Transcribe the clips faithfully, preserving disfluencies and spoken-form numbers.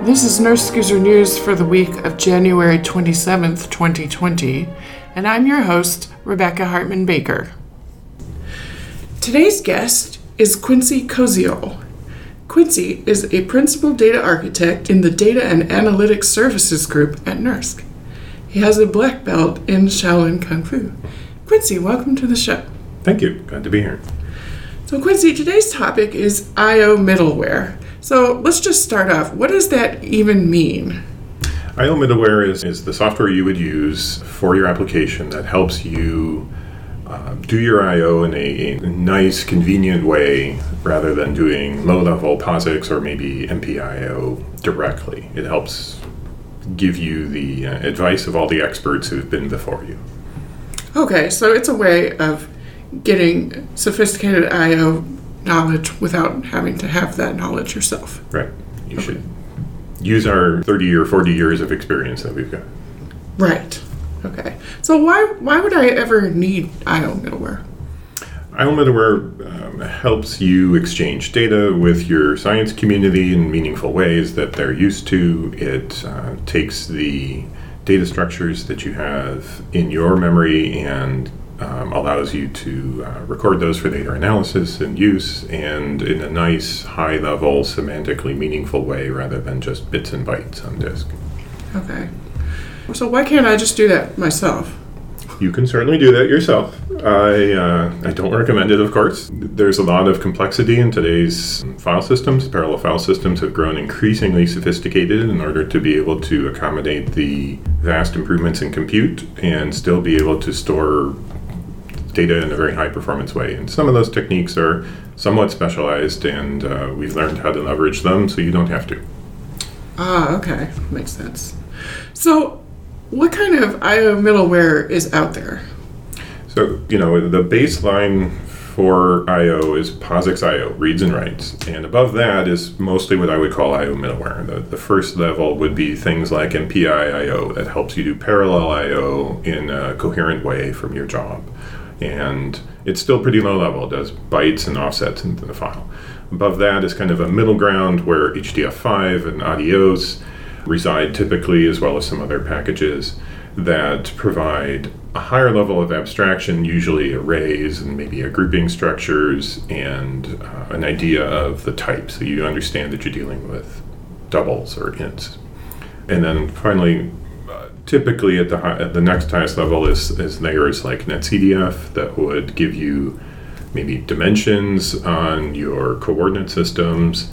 This is NERSC News for the week of January twenty-seventh, twenty twenty, and I'm your host, Rebecca Hartman-Baker. Today's guest is Quincy Koziol. Quincy is a principal data architect in the Data and Analytics Services Group at NERSC. He has a black belt in Shaolin Kung Fu. Quincy, welcome to the show. Thank you. Glad to be here. So Quincy, today's topic is I O middleware. So let's just start off. What does that even mean? I O middleware is, is the software you would use for your application that helps you uh, do your I O in a, a nice, convenient way rather than doing low-level POSIX or maybe M P I O directly. It helps give you the uh, advice of all the experts who've been before you. Okay, so it's a way of getting sophisticated I O knowledge without having to have that knowledge yourself. Right. You okay. should use our thirty or forty years of experience that we've got. Right. Okay. So why why would I ever need I O middleware? I O middleware um, helps you exchange data with your science community in meaningful ways that they're used to. It uh, takes the data structures that you have in your memory and Um, allows you to uh, record those for data analysis and use, and in a nice, high-level, semantically meaningful way rather than just bits and bytes on disk. Okay. So why can't I just do that myself? You can certainly do that yourself. I uh, I don't recommend it, of course. There's a lot of complexity in today's file systems. Parallel file systems have grown increasingly sophisticated in order to be able to accommodate the vast improvements in compute and still be able to store data in a very high performance way. And some of those techniques are somewhat specialized, and uh, we've learned how to leverage them so you don't have to. Ah, okay. Makes sense. So what kind of I O middleware is out there? So, you know, the baseline for I O is POSIX I O, reads and writes. And above that is mostly what I would call I O middleware. The, the first level would be things like M P I I O that helps you do parallel I O in a coherent way from your job. And it's still pretty low level. It does bytes and offsets into the file. Above that is kind of a middle ground where H D F five and ADIOS reside typically, as well as some other packages that provide a higher level of abstraction, usually arrays and maybe a grouping structures and uh, an idea of the type, so you understand that you're dealing with doubles or ints. And then finally, typically at the high, at the next highest level is, is layers like netcdf that would give you maybe dimensions on your coordinate systems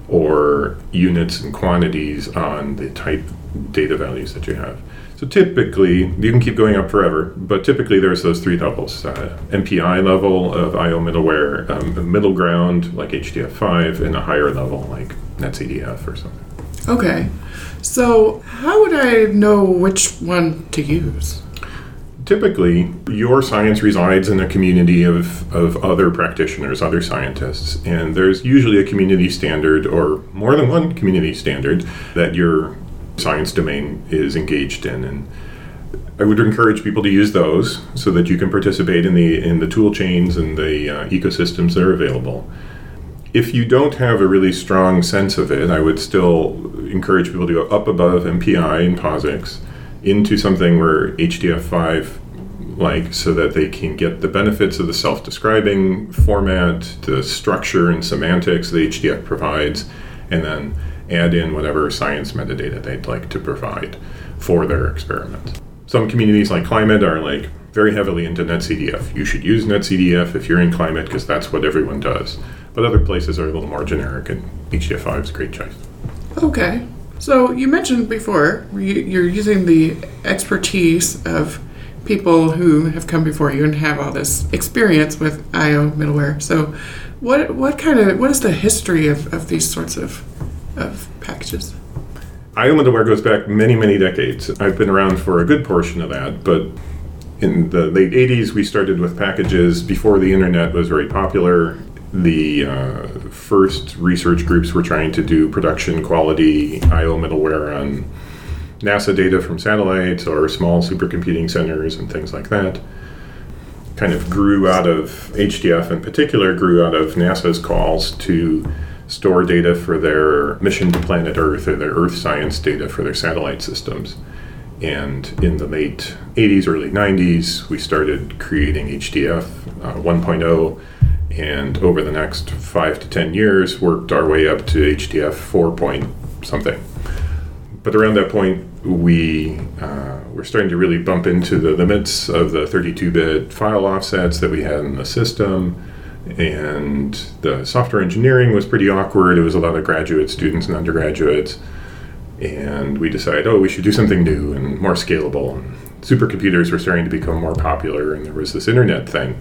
or units and quantities on the type data values that you have. So typically, you can keep going up forever, but typically there's those three levels. Uh, M P I level of I O middleware, um, a middle ground like H D F five, and a higher level like netcdf or something. Okay. So how would I know which one to use? Typically, your science resides in a community of, of other practitioners, other scientists, and there's usually a community standard or more than one community standard that your science domain is engaged in. And I would encourage people to use those so that you can participate in the in the tool chains and the uh, ecosystems that are available. If you don't have a really strong sense of it, I would still encourage people to go up above M P I and POSIX into something where H D F five like, so that they can get the benefits of the self-describing format, the structure and semantics that H D F provides, and then add in whatever science metadata they'd like to provide for their experiment. Some communities like climate are like very heavily into netcdf. You should use netcdf if you're in climate because that's what everyone does. But other places are a little more generic, and H D F five is a great choice. Okay. So you mentioned before you're using the expertise of people who have come before you and have all this experience with I O middleware. So what what kind of what is the history of, of these sorts of of packages? I O middleware goes back many, many decades. I've been around for a good portion of that, but in the late eighties we started with packages before the internet was very popular. The uh, first research groups were trying to do production quality I O middleware on NASA data from satellites or small supercomputing centers and things like that. Kind of grew out of H D F in particular, grew out of NASA's calls to store data for their mission to planet Earth or their Earth science data for their satellite systems. And in the late eighties, early nineties, we started creating H D F uh, one point oh, and over the next five to ten years, worked our way up to H D F four point something. But around that point, we uh, were starting to really bump into the limits of the thirty-two bit file offsets that we had in the system, and the software engineering was pretty awkward. It was a lot of graduate students and undergraduates. And we decided, oh, we should do something new and more scalable. And supercomputers were starting to become more popular, and there was this internet thing.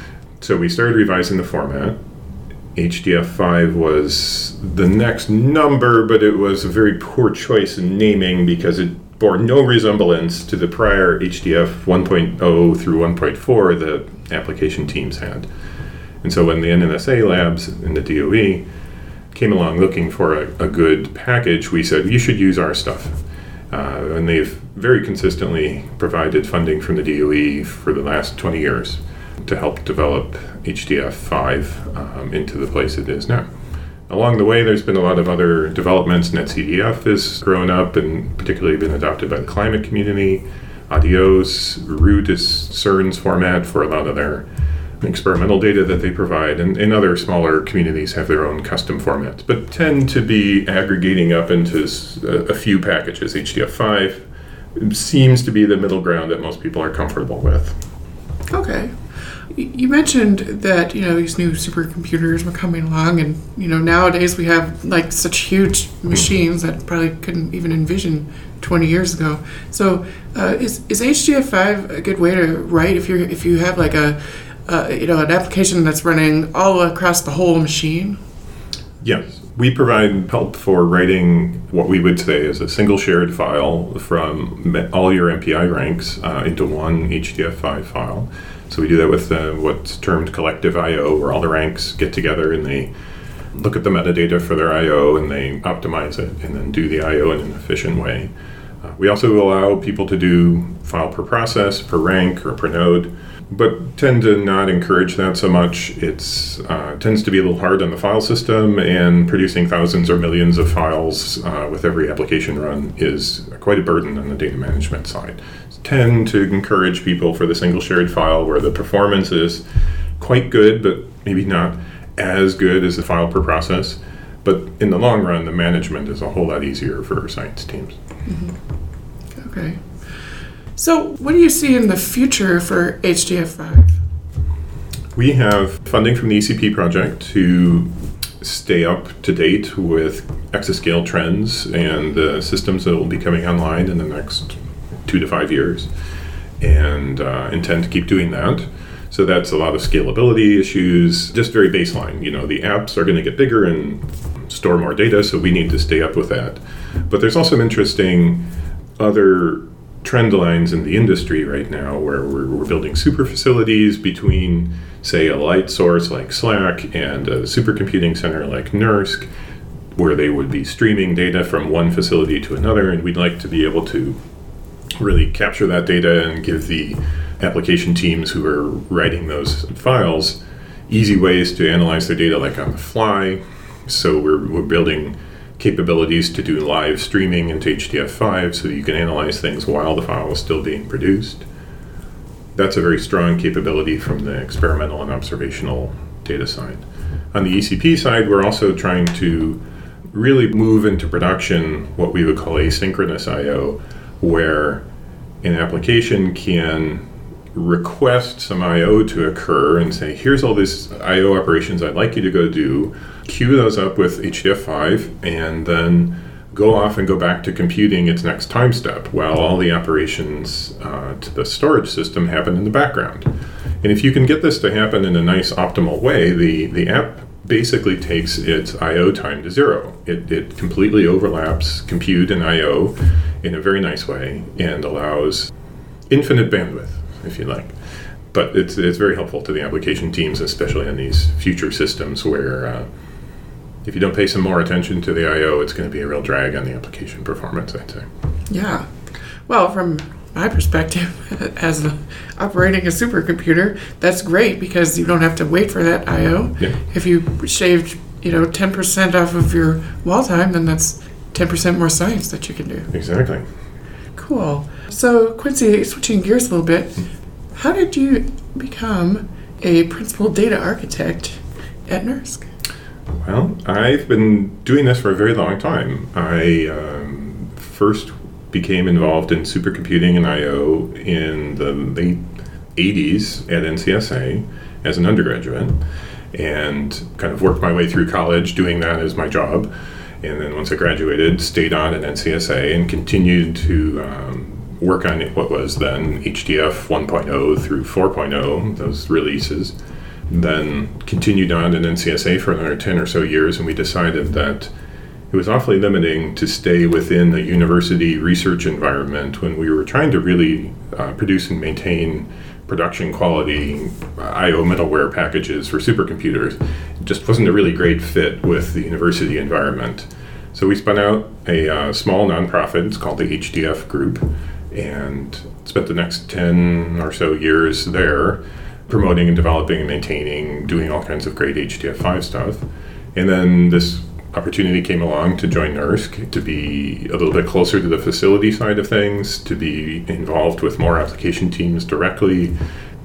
So we started revising the format. H D F five was the next number, but it was a very poor choice in naming because it bore no resemblance to the prior H D F one point oh through one point four that application teams had. And so when the N N S A labs and the D O E came along looking for a, a good package, we said, you should use our stuff. Uh, and they've very consistently provided funding from the D O E for the last twenty years to help develop H D F five um, into the place it is now. Along the way, there's been a lot of other developments. NetCDF has grown up and particularly been adopted by the climate community. Adios, Root is CERN's format for a lot of their experimental data that they provide, and, and other smaller communities have their own custom formats, but tend to be aggregating up into a, a few packages. H D F five seems to be the middle ground that most people are comfortable with. Okay. You mentioned that, you know, these new supercomputers were coming along, and, you know, nowadays we have like such huge machines that probably couldn't even envision twenty years ago. So uh, is is H D F five a good way to write if you if you have like a Uh, you know, an application that's running all across the whole machine? Yes. We provide help for writing what we would say is a single shared file from all your M P I ranks uh, into one H D F five file. So we do that with uh, what's termed collective I O, where all the ranks get together and they look at the metadata for their I O and they optimize it and then do the I O in an efficient way. Uh, we also allow people to do file per process, per rank, or per node, but tend to not encourage that so much. It's uh, tends to be a little hard on the file system, and producing thousands or millions of files uh, with every application run is quite a burden on the data management side. Tend to encourage people for the single shared file where the performance is quite good, but maybe not as good as the file per process. But in the long run, the management is a whole lot easier for science teams. Mm-hmm. Okay. So what do you see in the future for H D F five? We have funding from the E C P project to stay up to date with exascale trends and the systems that will be coming online in the next two to five years, and uh, intend to keep doing that. So that's a lot of scalability issues, just very baseline. You know, the apps are going to get bigger and store more data, so we need to stay up with that. But there's also interesting other trend lines in the industry right now where we're, we're building super facilities between, say, a light source like SLAC and a supercomputing center like NERSC, where they would be streaming data from one facility to another, and we'd like to be able to really capture that data and give the application teams who are writing those files easy ways to analyze their data like on the fly. So we're, we're building capabilities to do live streaming into H D F five so that you can analyze things while the file is still being produced. That's a very strong capability from the experimental and observational data side. On the E C P side, we're also trying to really move into production what we would call asynchronous I O, where an application can request some I O to occur and say, here's all these I O operations I'd like you to go do, queue those up with H D F five, and then go off and go back to computing its next time step while all the operations uh, to the storage system happen in the background. And if you can get this to happen in a nice optimal way, the, the app basically takes its I O time to zero. It, it completely overlaps compute and I O in a very nice way and allows infinite bandwidth, if you like. But it's it's very helpful to the application teams, especially in these future systems where uh, if you don't pay some more attention to the I O, it's going to be a real drag on the application performance, I'd say. Yeah. Well, from my perspective, as a, operating a supercomputer, that's great because you don't have to wait for that I O. Yeah. If you shaved you know, ten percent off of your wall time, then that's ten percent more science that you can do. Exactly. Cool. So, Quincy, switching gears a little bit, how did you become a principal data architect at NERSC? Well, I've been doing this for a very long time. I um, first became involved in supercomputing and I O in the late eighties at N C S A as an undergraduate, and kind of worked my way through college doing that as my job. And then once I graduated, stayed on at N C S A and continued to um, work on what was then H D F one point oh through four point oh, those releases. Then continued on at N C S A for another ten or so years, and we decided that it was awfully limiting to stay within a university research environment when we were trying to really uh, produce and maintain production quality I O middleware packages for supercomputers. It just wasn't a really great fit with the university environment. So we spun out a uh, small nonprofit, it's called the H D F Group, and spent the next ten or so years there promoting and developing and maintaining, doing all kinds of great H D F five stuff. And then this opportunity came along to join NERSC, to be a little bit closer to the facility side of things, to be involved with more application teams directly,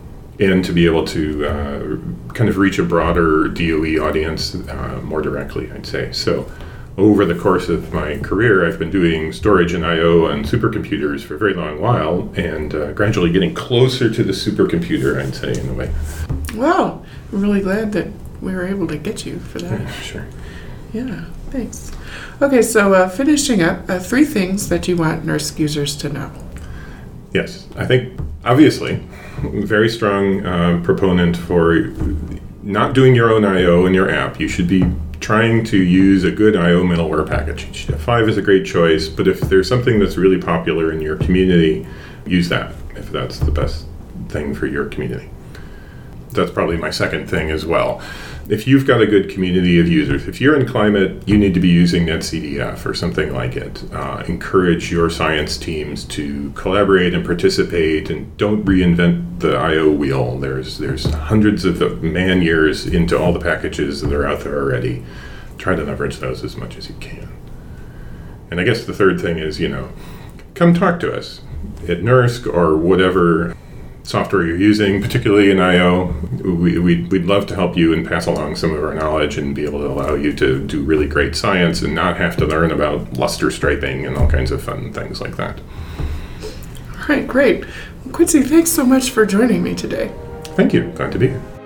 and to be able to uh, kind of reach a broader D O E audience uh, more directly, I'd say. So over the course of my career, I've been doing storage and I O on supercomputers for a very long while, and uh, gradually getting closer to the supercomputer, I'd say, in a way. Wow. I'm really glad that we were able to get you for that. Yeah, sure. Yeah, thanks. Okay, so uh, finishing up, uh, three things that you want NERSC users to know. Yes, I think, obviously, very strong uh, proponent for not doing your own I O in your app. You should be trying to use a good I O middleware package. H D F five is a great choice, but if there's something that's really popular in your community, use that, if that's the best thing for your community. That's probably my second thing as well. If you've got a good community of users, if you're in climate, you need to be using NetCDF or something like it. Uh, encourage your science teams to collaborate and participate, and don't reinvent the I O wheel. There's there's hundreds of man years into all the packages that are out there already. Try to leverage those as much as you can. And I guess the third thing is, you know, come talk to us at NERSC or whatever software you're using, particularly in I O. We, we'd, we'd love to help you and pass along some of our knowledge and be able to allow you to do really great science and not have to learn about luster striping and all kinds of fun things like that. All right, great. Quincy, thanks so much for joining me today. Thank you. Glad to be here.